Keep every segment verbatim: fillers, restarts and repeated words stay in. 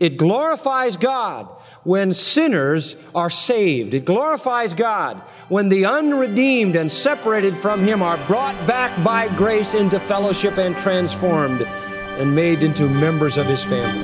It glorifies God when sinners are saved. It glorifies God when the unredeemed and separated from Him are brought back by grace into fellowship and transformed and made into members of His family.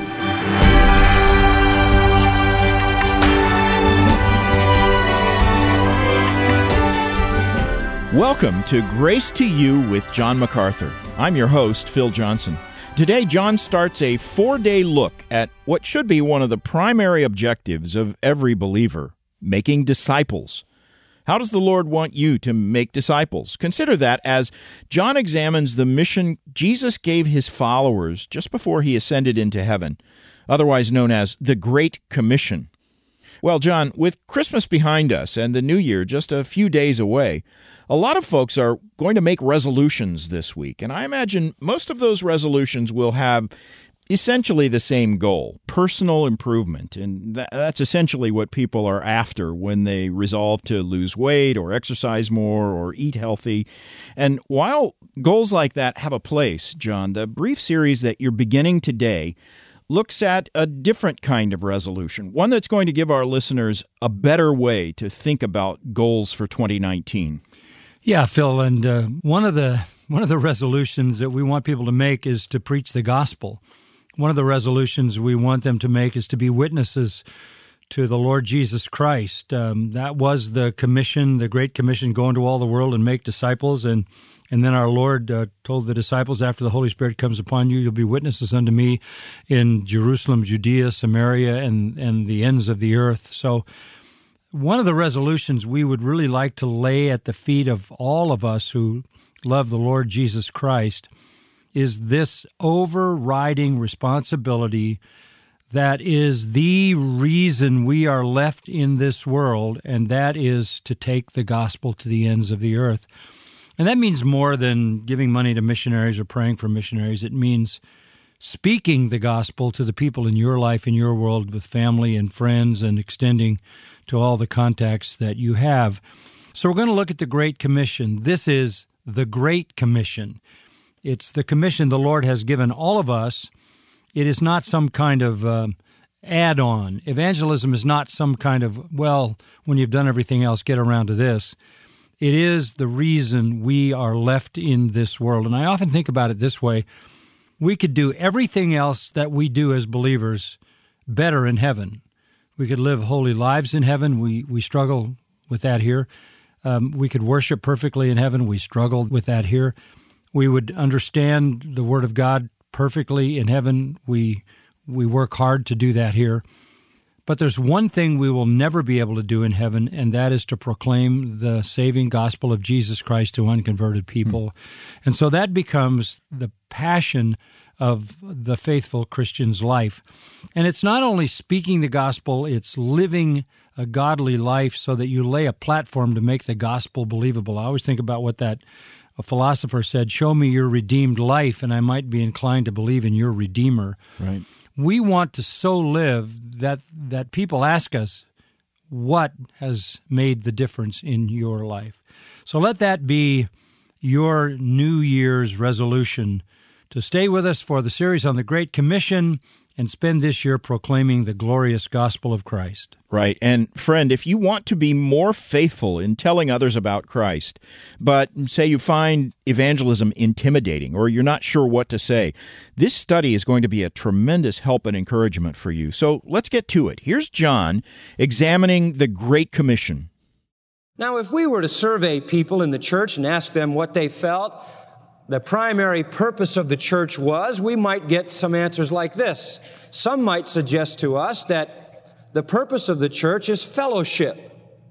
Welcome to Grace to You with John MacArthur. I'm your host, Phil Johnson. Today, John starts a four-day look at what should be one of the primary objectives of every believer, making disciples. How does the Lord want you to make disciples? Consider that as John examines the mission Jesus gave His followers just before He ascended into heaven, otherwise known as the Great Commission. Well, John, with Christmas behind us and the New Year just a few days away, a lot of folks are going to make resolutions this week, and I imagine most of those resolutions will have essentially the same goal, personal improvement, and that, that's essentially what people are after when they resolve to lose weight or exercise more or eat healthy. And while goals like that have a place, John, the brief series that you're beginning today looks at a different kind of resolution, one that's going to give our listeners a better way to think about goals for twenty nineteen. Yeah, Phil, and uh, one of the one of the resolutions that we want people to make is to preach the gospel. One of the resolutions we want them to make is to be witnesses to the Lord Jesus Christ. Um, that was the commission, the Great Commission, go into all the world and make disciples. And and then our Lord uh, told the disciples, after the Holy Spirit comes upon you, you'll be witnesses unto me in Jerusalem, Judea, Samaria, and, and the ends of the earth. So one of the resolutions we would really like to lay at the feet of all of us who love the Lord Jesus Christ is this overriding responsibility that is the reason we are left in this world, and that is to take the gospel to the ends of the earth. And that means more than giving money to missionaries or praying for missionaries. It means speaking the gospel to the people in your life, in your world, with family and friends, and extending to all the contacts that you have. So we're going to look at the Great Commission. This is the Great Commission. It's the commission the Lord has given all of us. It is not some kind of uh, add-on. Evangelism is not some kind of, well, when you've done everything else, get around to this. It is the reason we are left in this world. And I often think about it this way. We could do everything else that we do as believers better in heaven. We could live holy lives in heaven. We we struggle with that here. Um, we could worship perfectly in heaven. We struggle with that here. We would understand the Word of God perfectly in heaven. We we work hard to do that here. But there's one thing we will never be able to do in heaven, and that is to proclaim the saving gospel of Jesus Christ to unconverted people. Mm-hmm. And so that becomes the passion of the faithful Christian's life. And it's not only speaking the gospel, it's living a godly life so that you lay a platform to make the gospel believable. I always think about what that a philosopher said, show me your redeemed life, and I might be inclined to believe in your Redeemer. Right. We want to so live that that people ask us, what has made the difference in your life? So let that be your New Year's resolution, to stay with us for the series on the Great Commission and spend this year proclaiming the glorious gospel of Christ. Right. And friend, if you want to be more faithful in telling others about Christ, but say you find evangelism intimidating or you're not sure what to say, this study is going to be a tremendous help and encouragement for you. So let's get to it. Here's John examining the Great Commission. Now, if we were to survey people in the church and ask them what they felt the primary purpose of the church was, we might get some answers like this. Some might suggest to us that the purpose of the church is fellowship,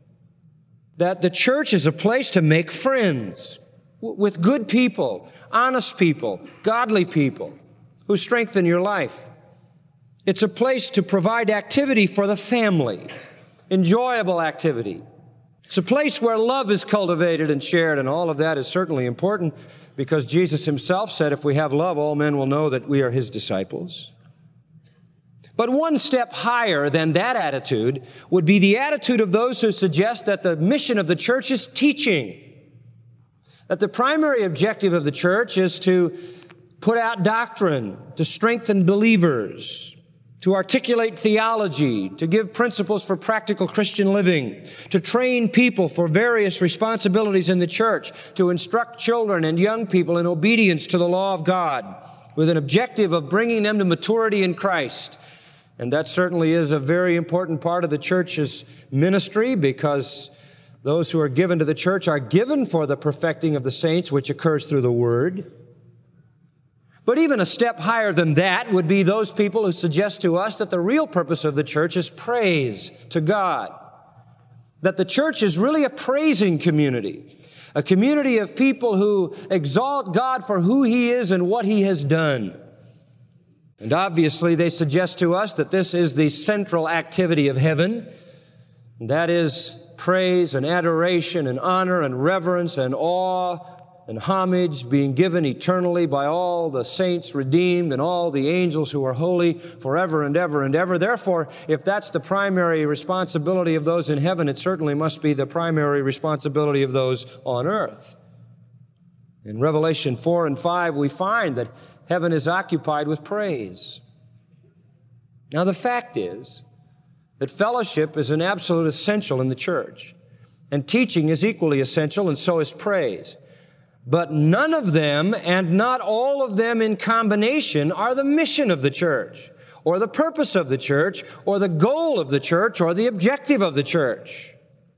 that the church is a place to make friends with good people, honest people, godly people who strengthen your life. It's a place to provide activity for the family, enjoyable activity. It's a place where love is cultivated and shared, and all of that is certainly important, because Jesus himself said, if we have love, all men will know that we are his disciples. But one step higher than that attitude would be the attitude of those who suggest that the mission of the church is teaching, that the primary objective of the church is to put out doctrine, to strengthen believers, to articulate theology, to give principles for practical Christian living, to train people for various responsibilities in the church, to instruct children and young people in obedience to the law of God, with an objective of bringing them to maturity in Christ. And that certainly is a very important part of the church's ministry, because those who are given to the church are given for the perfecting of the saints, which occurs through the Word. But even a step higher than that would be those people who suggest to us that the real purpose of the church is praise to God. That the church is really a praising community, a community of people who exalt God for who He is and what He has done. And obviously they suggest to us that this is the central activity of heaven. And that is praise and adoration and honor and reverence and awe and homage being given eternally by all the saints redeemed and all the angels who are holy forever and ever and ever. Therefore, if that's the primary responsibility of those in heaven, it certainly must be the primary responsibility of those on earth. In Revelation four and five, we find that heaven is occupied with praise. Now, the fact is that fellowship is an absolute essential in the church, and teaching is equally essential, and so is praise. But none of them, and not all of them in combination, are the mission of the church, or the purpose of the church, or the goal of the church, or the objective of the church.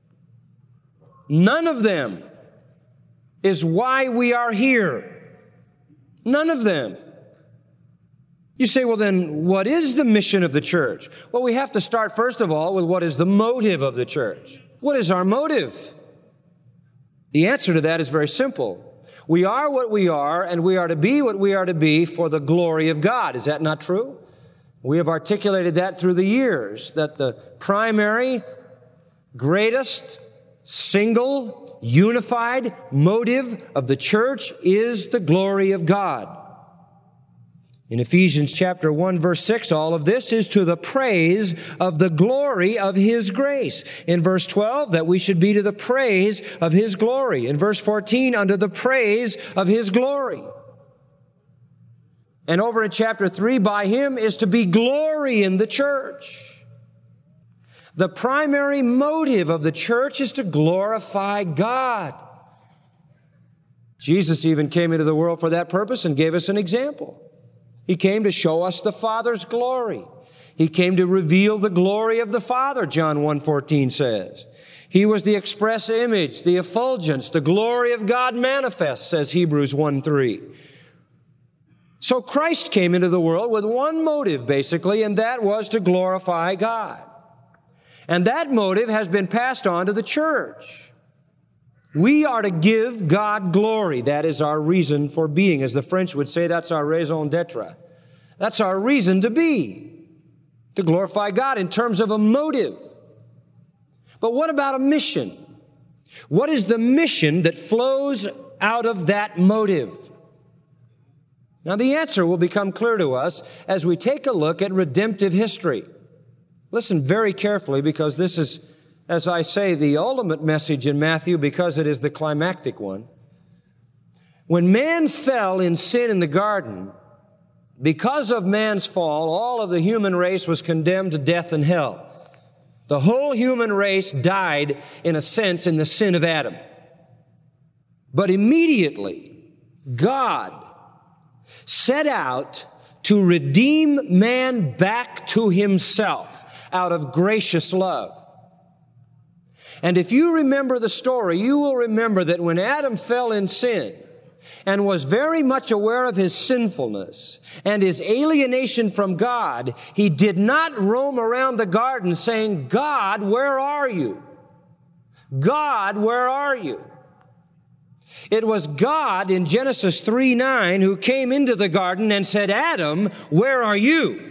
None of them is why we are here. None of them. You say, well, then, what is the mission of the church? Well, we have to start, first of all, with what is the motive of the church. What is our motive? The answer to that is very simple. We are what we are, and we are to be what we are to be for the glory of God. Is that not true? We have articulated that through the years, that the primary, greatest, single, unified motive of the church is the glory of God. In Ephesians chapter one, verse six, all of this is to the praise of the glory of His grace. In verse twelve, that we should be to the praise of His glory. In verse fourteen, under the praise of His glory. And over in chapter three, by Him is to be glory in the church. The primary motive of the church is to glorify God. Jesus even came into the world for that purpose and gave us an example. He came to show us the Father's glory. He came to reveal the glory of the Father, John one fourteen says. He was the express image, the effulgence, the glory of God manifest, says Hebrews one three. So Christ came into the world with one motive, basically, and that was to glorify God. And that motive has been passed on to the church. We are to give God glory. That is our reason for being. As the French would say, that's our raison d'etre. That's our reason to be, to glorify God in terms of a motive. But what about a mission? What is the mission that flows out of that motive? Now, the answer will become clear to us as we take a look at redemptive history. Listen very carefully, because this is, as I say, the ultimate message in Matthew, because it is the climactic one. When man fell in sin in the garden, because of man's fall, all of the human race was condemned to death and hell. The whole human race died, in a sense, in the sin of Adam. But immediately, God set out to redeem man back to Himself out of gracious love. And if you remember the story, you will remember that when Adam fell in sin and was very much aware of his sinfulness and his alienation from God, he did not roam around the garden saying, God, where are you? God, where are you? It was God in Genesis three nine who came into the garden and said, Adam, where are you?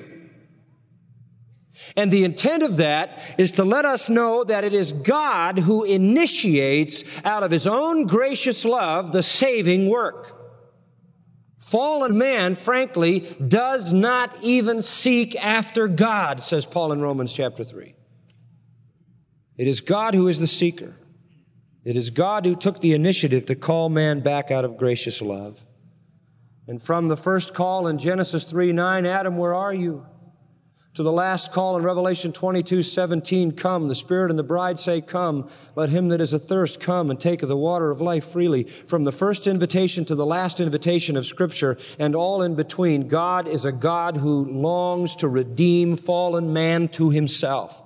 And the intent of that is to let us know that it is God who initiates out of His own gracious love the saving work. Fallen man, frankly, does not even seek after God, says Paul in Romans chapter three. It is God who is the seeker. It is God who took the initiative to call man back out of gracious love. And from the first call in Genesis three nine, Adam, where are you? To the last call in Revelation twenty-two seventeen, come. The Spirit and the bride say, come. Let him that is athirst come and take of the water of life freely. From the first invitation to the last invitation of Scripture and all in between, God is a God who longs to redeem fallen man to himself.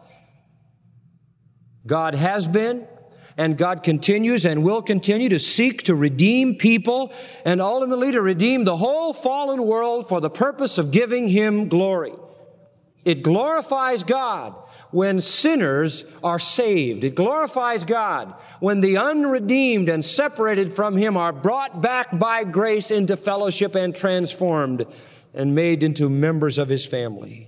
God has been, and God continues and will continue to seek to redeem people and ultimately to redeem the whole fallen world for the purpose of giving him glory. It glorifies God when sinners are saved. It glorifies God when the unredeemed and separated from him are brought back by grace into fellowship and transformed and made into members of his family.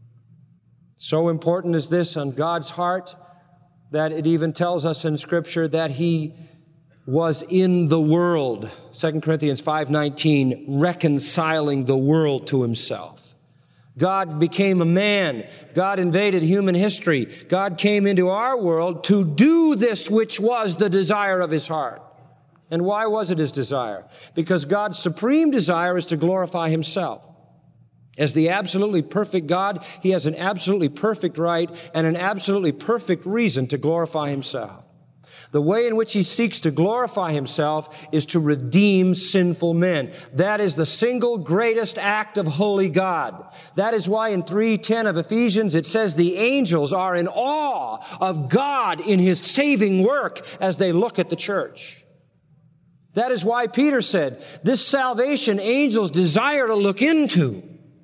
So important is this on God's heart that it even tells us in Scripture that he was in the world. Second Corinthians five nineteen, reconciling the world to himself. God became a man. God invaded human history. God came into our world to do this which was the desire of his heart. And why was it his desire? Because God's supreme desire is to glorify himself. As the absolutely perfect God, he has an absolutely perfect right and an absolutely perfect reason to glorify himself. The way in which he seeks to glorify himself is to redeem sinful men. That is the single greatest act of holy God. That is why in three ten of Ephesians it says the angels are in awe of God in his saving work as they look at the church. That is why Peter said, this salvation angels desire to look into.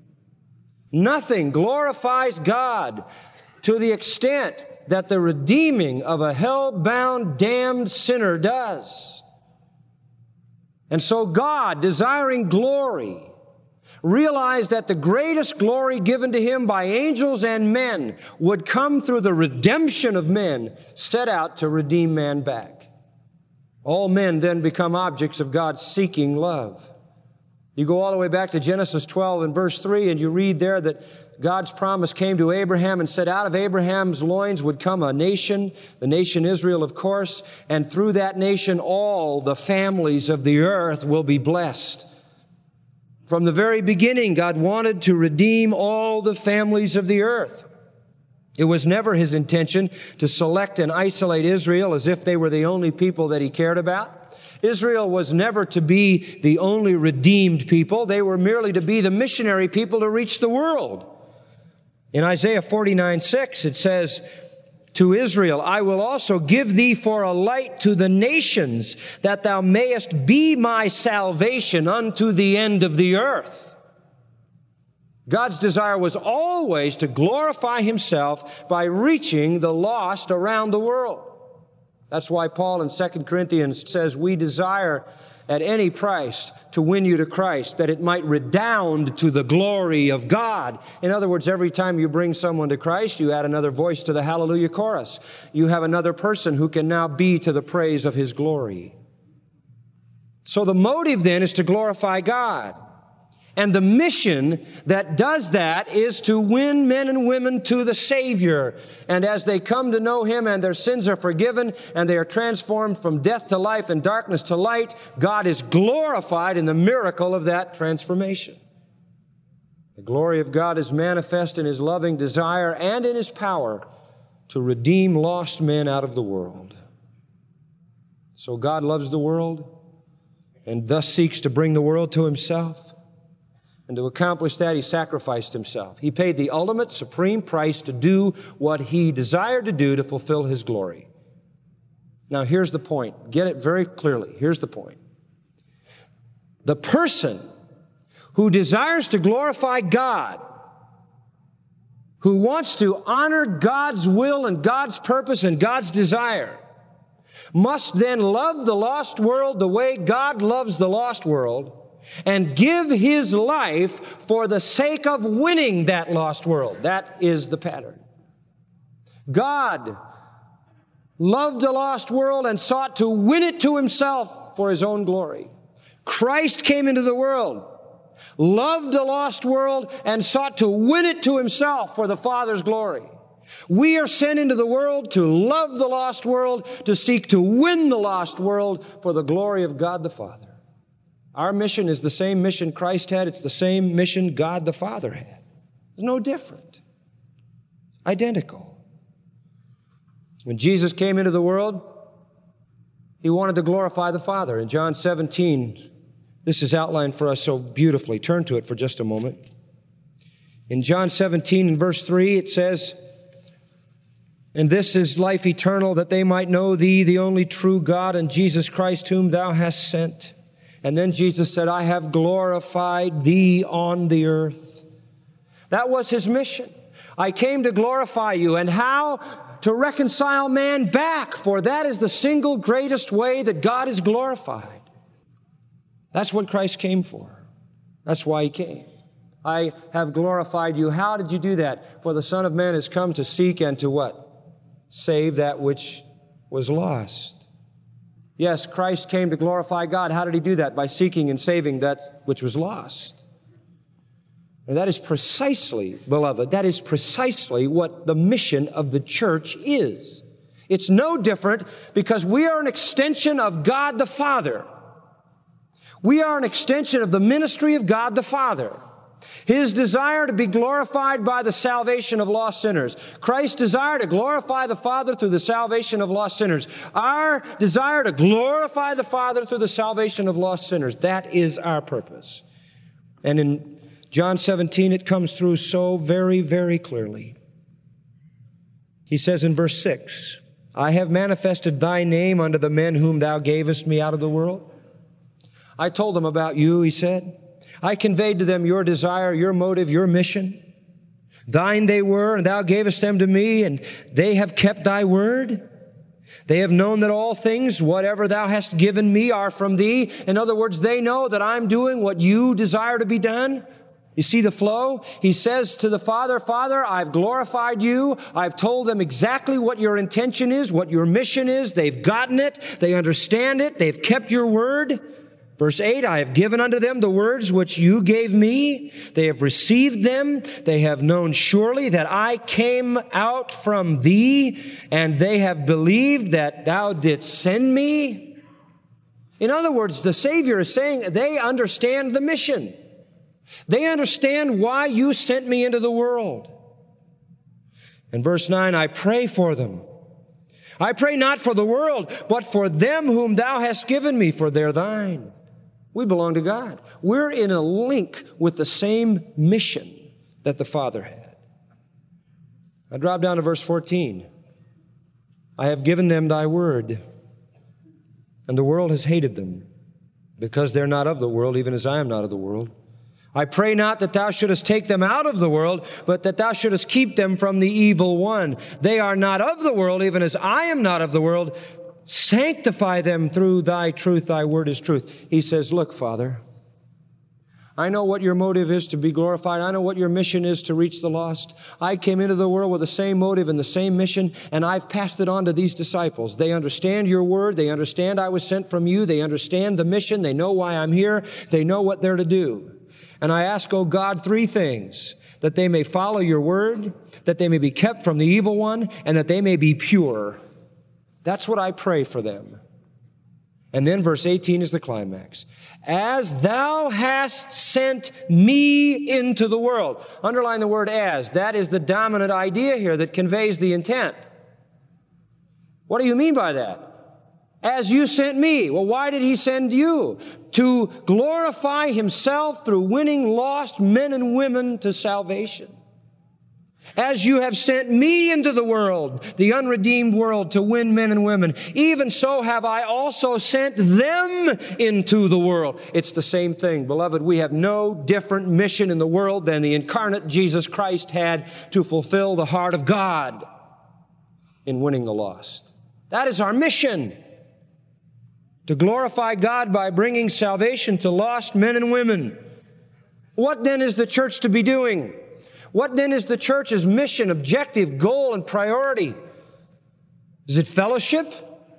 Nothing glorifies God to the extent that the redeeming of a hell-bound, damned sinner does. And so God, desiring glory, realized that the greatest glory given to him by angels and men would come through the redemption of men, set out to redeem man back. All men then become objects of God's seeking love. You go all the way back to Genesis twelve and verse three, and you read there that God's promise came to Abraham and said, out of Abraham's loins would come a nation, the nation Israel, of course, and through that nation all the families of the earth will be blessed. From the very beginning, God wanted to redeem all the families of the earth. It was never his intention to select and isolate Israel as if they were the only people that he cared about. Israel was never to be the only redeemed people. They were merely to be the missionary people to reach the world. In Isaiah forty-nine six, it says, to Israel, I will also give thee for a light to the nations, that thou mayest be my salvation unto the end of the earth. God's desire was always to glorify himself by reaching the lost around the world. That's why Paul in Second Corinthians says, we desire at any price to win you to Christ, that it might redound to the glory of God. In other words, every time you bring someone to Christ, you add another voice to the hallelujah chorus. You have another person who can now be to the praise of his glory. So the motive then is to glorify God. And the mission that does that is to win men and women to the Savior. And as they come to know him and their sins are forgiven and they are transformed from death to life and darkness to light, God is glorified in the miracle of that transformation. The glory of God is manifest in his loving desire and in his power to redeem lost men out of the world. So God loves the world and thus seeks to bring the world to himself. And to accomplish that, he sacrificed himself. He paid the ultimate supreme price to do what he desired to do to fulfill his glory. Now, here's the point. Get it very clearly. Here's the point. The person who desires to glorify God, who wants to honor God's will and God's purpose and God's desire, must then love the lost world the way God loves the lost world, and give his life for the sake of winning that lost world. That is the pattern. God loved a lost world and sought to win it to himself for his own glory. Christ came into the world, loved a lost world, and sought to win it to himself for the Father's glory. We are sent into the world to love the lost world, to seek to win the lost world for the glory of God the Father. Our mission is the same mission Christ had. It's the same mission God the Father had. It's no different. Identical. When Jesus came into the world, He wanted to glorify the Father. In John seventeen, this is outlined for us so beautifully. Turn to it for just a moment. In John seventeen and verse three, it says, "And this is life eternal, that they might know Thee, the only true God, and Jesus Christ, whom Thou hast sent." And then Jesus said, "I have glorified Thee on the earth." That was His mission. I came to glorify you. And how? To reconcile man back, for that is the single greatest way that God is glorified. That's what Christ came for. That's why He came. I have glorified you. How did you do that? For the Son of Man has come to seek and to what? Save that which was lost. Yes, Christ came to glorify God. How did He do that? By seeking and saving that which was lost. And that is precisely, beloved, that is precisely what the mission of the church is. It's no different because we are an extension of God the Father. We are an extension of the ministry of God the Father. His desire to be glorified by the salvation of lost sinners. Christ's desire to glorify the Father through the salvation of lost sinners. Our desire to glorify the Father through the salvation of lost sinners. That is our purpose. And in John seventeen, it comes through so very, very clearly. He says in verse six, "I have manifested Thy name unto the men whom Thou gavest me out of the world." I told them about you, He said. I conveyed to them your desire, your motive, your mission. Thine they were, and Thou gavest them to me, and they have kept Thy word. They have known that all things, whatever Thou hast given me, are from Thee. In other words, they know that I'm doing what You desire to be done. You see the flow? He says to the Father, "Father, I've glorified You. I've told them exactly what Your intention is, what Your mission is. They've gotten it. They understand it. They've kept Your word." Verse eight, "I have given unto them the words which You gave me. They have received them. They have known surely that I came out from Thee, and they have believed that Thou didst send me." In other words, the Savior is saying they understand the mission. They understand why You sent me into the world. And verse nine, "I pray for them. I pray not for the world, but for them whom Thou hast given me, for they're Thine." We belong to God. We're in a link with the same mission that the Father had. I drop down to verse fourteen. "I have given them Thy word, and the world has hated them, because they're not of the world, even as I am not of the world. I pray not that Thou shouldest take them out of the world, but that Thou shouldest keep them from the evil one. They are not of the world, even as I am not of the world. Sanctify them through Thy truth. Thy word is truth." He says, "Look, Father, I know what Your motive is to be glorified. I know what Your mission is to reach the lost. I came into the world with the same motive and the same mission, and I've passed it on to these disciples. They understand Your word. They understand I was sent from You. They understand the mission. They know why I'm here. They know what they're to do. And I ask, O God, three things: that they may follow Your word, that they may be kept from the evil one, and that they may be pure." That's what I pray for them. And then verse eighteen is the climax. "As Thou hast sent me into the world." Underline the word "as." That is the dominant idea here that conveys the intent. What do you mean by that? As You sent me. Well, why did He send you? To glorify Himself through winning lost men and women to salvation. "As You have sent me into the world, the unredeemed world, to win men and women, even so have I also sent them into the world." It's the same thing. Beloved, we have no different mission in the world than the incarnate Jesus Christ had to fulfill the heart of God in winning the lost. That is our mission. To glorify God by bringing salvation to lost men and women. What then is the church to be doing? What then is the church's mission, objective, goal, and priority? Is it fellowship?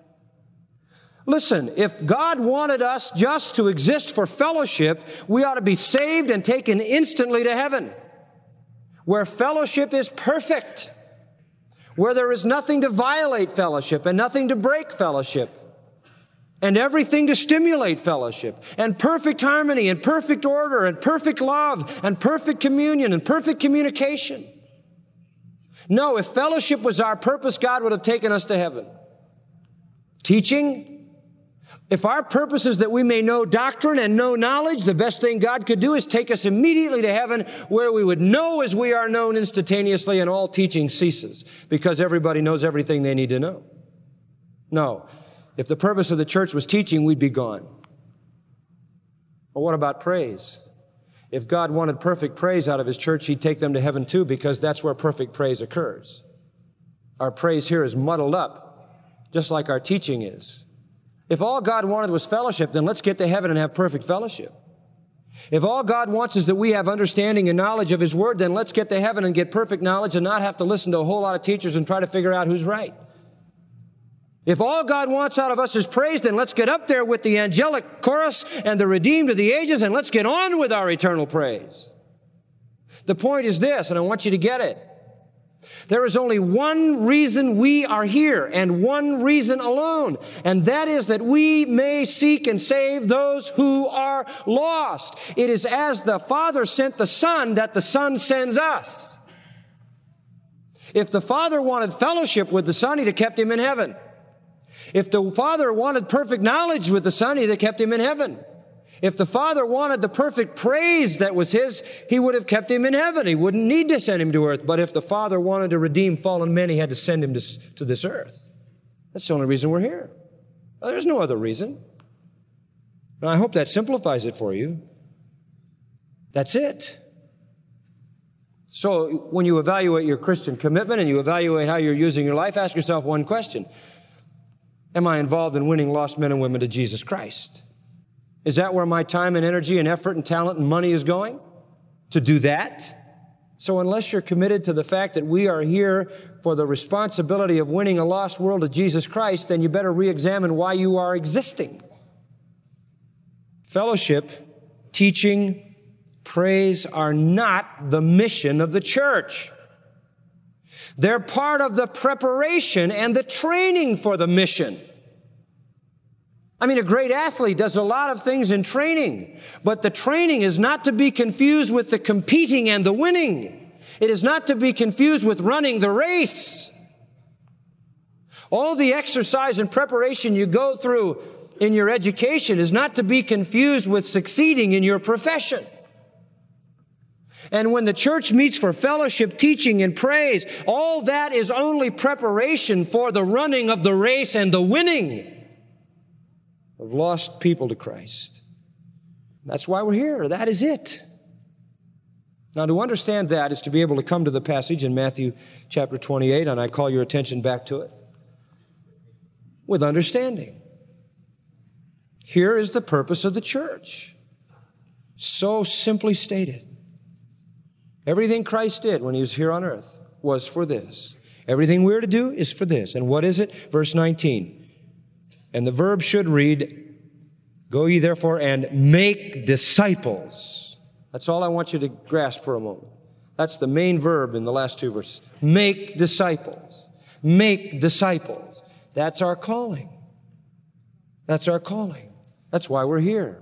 Listen, if God wanted us just to exist for fellowship, we ought to be saved and taken instantly to heaven, where fellowship is perfect, where there is nothing to violate fellowship and nothing to break fellowship, and everything to stimulate fellowship, and perfect harmony, and perfect order, and perfect love, and perfect communion, and perfect communication. No, if fellowship was our purpose, God would have taken us to heaven. Teaching? If our purpose is that we may know doctrine and know knowledge, the best thing God could do is take us immediately to heaven, where we would know as we are known instantaneously, and all teaching ceases because everybody knows everything they need to know. No. If the purpose of the church was teaching, we'd be gone. Well, what about praise? If God wanted perfect praise out of His church, He'd take them to heaven too, because that's where perfect praise occurs. Our praise here is muddled up, just like our teaching is. If all God wanted was fellowship, then let's get to heaven and have perfect fellowship. If all God wants is that we have understanding and knowledge of His Word, then let's get to heaven and get perfect knowledge and not have to listen to a whole lot of teachers and try to figure out who's right. If all God wants out of us is praise, then let's get up there with the angelic chorus and the redeemed of the ages, and let's get on with our eternal praise. The point is this, and I want you to get it. There is only one reason we are here, and one reason alone, and that is that we may seek and save those who are lost. It is as the Father sent the Son that the Son sends us. If the Father wanted fellowship with the Son, He'd have kept Him in heaven. If the Father wanted perfect knowledge with the Son, He'd have kept Him in heaven. If the Father wanted the perfect praise that was His, He would have kept Him in heaven. He wouldn't need to send Him to earth. But if the Father wanted to redeem fallen men, He had to send Him to, to this earth. That's the only reason we're here. Well, there's no other reason. And I hope that simplifies it for you. That's it. So when you evaluate your Christian commitment and you evaluate how you're using your life, ask yourself one question. Am I involved in winning lost men and women to Jesus Christ? Is that where my time and energy and effort and talent and money is going? To do that? So unless you're committed to the fact that we are here for the responsibility of winning a lost world to Jesus Christ, then you better re-examine why you are existing. Fellowship, teaching, praise are not the mission of the church. They're part of the preparation and the training for the mission. I mean, a great athlete does a lot of things in training, but the training is not to be confused with the competing and the winning. It is not to be confused with running the race. All the exercise and preparation you go through in your education is not to be confused with succeeding in your profession. And when the church meets for fellowship, teaching, and praise, all that is only preparation for the running of the race and the winning of lost people to Christ. That's why we're here. That is it. Now, to understand that is to be able to come to the passage in Matthew chapter twenty-eight, and I call your attention back to it, with understanding. Here is the purpose of the church. So simply stated. Everything Christ did when He was here on earth was for this. Everything we're to do is for this. And what is it? Verse nineteen. And the verb should read, go ye therefore and make disciples. That's all I want you to grasp for a moment. That's the main verb in the last two verses. Make disciples. Make disciples. That's our calling. That's our calling. That's why we're here.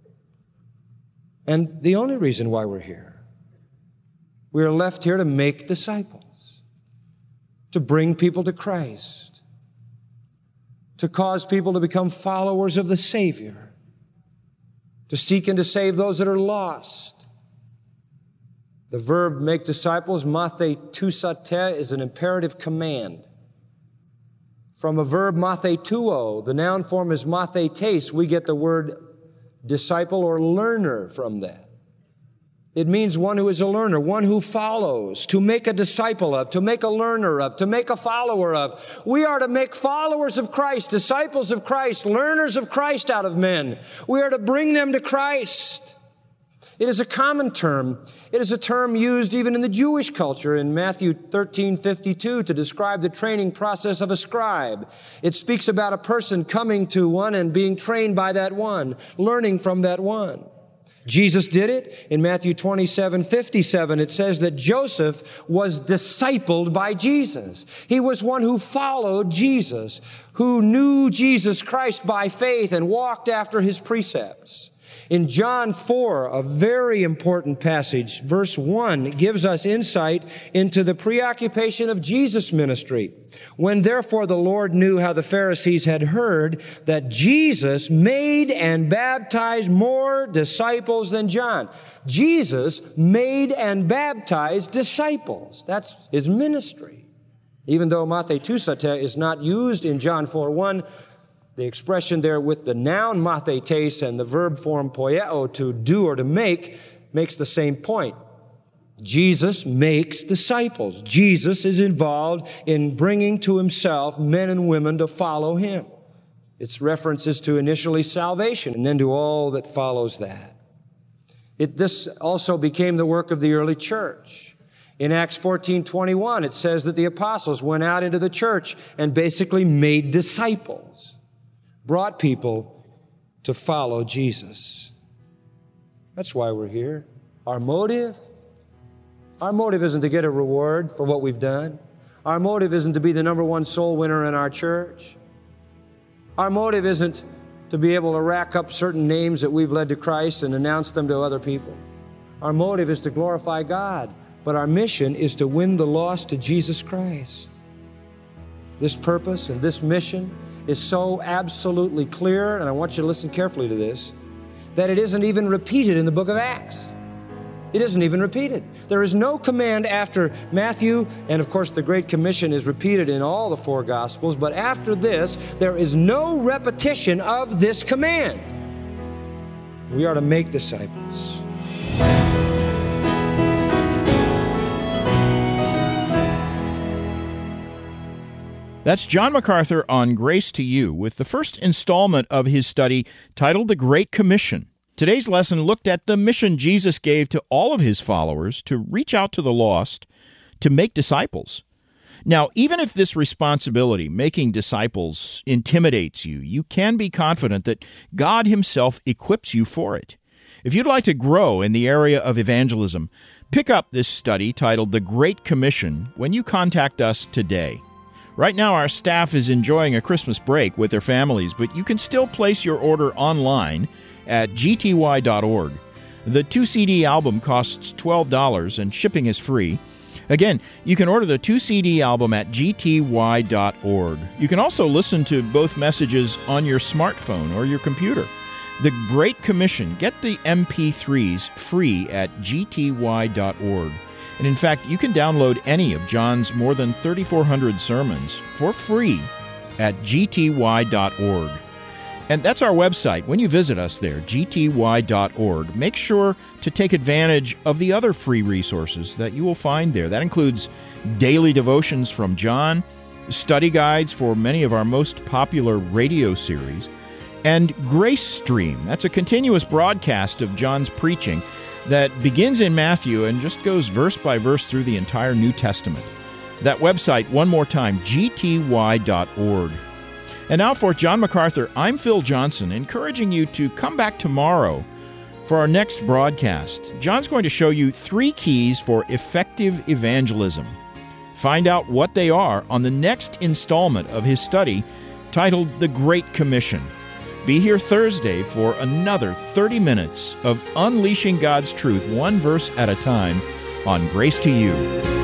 And the only reason why we're here. We are left here to make disciples, to bring people to Christ, to cause people to become followers of the Savior, to seek and to save those that are lost. The verb make disciples, mathetusate, is an imperative command. From a verb mathetuo, the noun form is mathetes, we get the word disciple or learner from that. It means one who is a learner, one who follows, to make a disciple of, to make a learner of, to make a follower of. We are to make followers of Christ, disciples of Christ, learners of Christ out of men. We are to bring them to Christ. It is a common term. It is a term used even in the Jewish culture in Matthew thirteen fifty-two to describe the training process of a scribe. It speaks about a person coming to one and being trained by that one, learning from that one. Jesus did it. In Matthew twenty-seven fifty-seven, it says that Joseph was discipled by Jesus. He was one who followed Jesus, who knew Jesus Christ by faith and walked after His precepts. In John four, a very important passage, verse one, gives us insight into the preoccupation of Jesus' ministry. When therefore the Lord knew how the Pharisees had heard that Jesus made and baptized more disciples than John. Jesus made and baptized disciples. That's his ministry. Even though mathetusate is not used in John four one, the expression there with the noun mathetes and the verb form poieo, to do or to make, makes the same point. Jesus makes disciples. Jesus is involved in bringing to himself men and women to follow him. Its references to initially salvation and then to all that follows that. It, this also became the work of the early church. In Acts fourteen twenty-one, it says that the apostles went out into the church and basically made disciples. Brought people to follow Jesus. That's why we're here. Our motive? Our motive isn't to get a reward for what we've done. Our motive isn't to be the number one soul winner in our church. Our motive isn't to be able to rack up certain names that we've led to Christ and announce them to other people. Our motive is to glorify God, but our mission is to win the lost to Jesus Christ. This purpose and this mission is so absolutely clear, and I want you to listen carefully to this, that it isn't even repeated in the book of Acts. It isn't even repeated. There is no command after Matthew, and of course the Great Commission is repeated in all the four Gospels, but after this, there is no repetition of this command. We are to make disciples. That's John MacArthur on Grace to You with the first installment of his study titled The Great Commission. Today's lesson looked at the mission Jesus gave to all of his followers to reach out to the lost, to make disciples. Now, even if this responsibility, making disciples, intimidates you, you can be confident that God himself equips you for it. If you'd like to grow in the area of evangelism, pick up this study titled The Great Commission when you contact us today. Right now, our staff is enjoying a Christmas break with their families, but you can still place your order online at g t y dot org. The two C D album costs twelve dollars and shipping is free. Again, you can order the two C D album at g t y dot org. You can also listen to both messages on your smartphone or your computer. The Great Commission, get the M P threes free at g t y dot org. And in fact, you can download any of John's more than thirty-four hundred sermons for free at g t y dot org. And that's our website. When you visit us there, g t y dot org, make sure to take advantage of the other free resources that you will find there. That includes daily devotions from John, study guides for many of our most popular radio series, and Grace Stream. That's a continuous broadcast of John's preaching that begins in Matthew and just goes verse by verse through the entire New Testament. That website, one more time, g t y dot org. And now for John MacArthur, I'm Phil Johnson, encouraging you to come back tomorrow for our next broadcast. John's going to show you three keys for effective evangelism. Find out what they are on the next installment of his study titled The Great Commission. Be here Thursday for another thirty minutes of unleashing God's truth one verse at a time on Grace to You.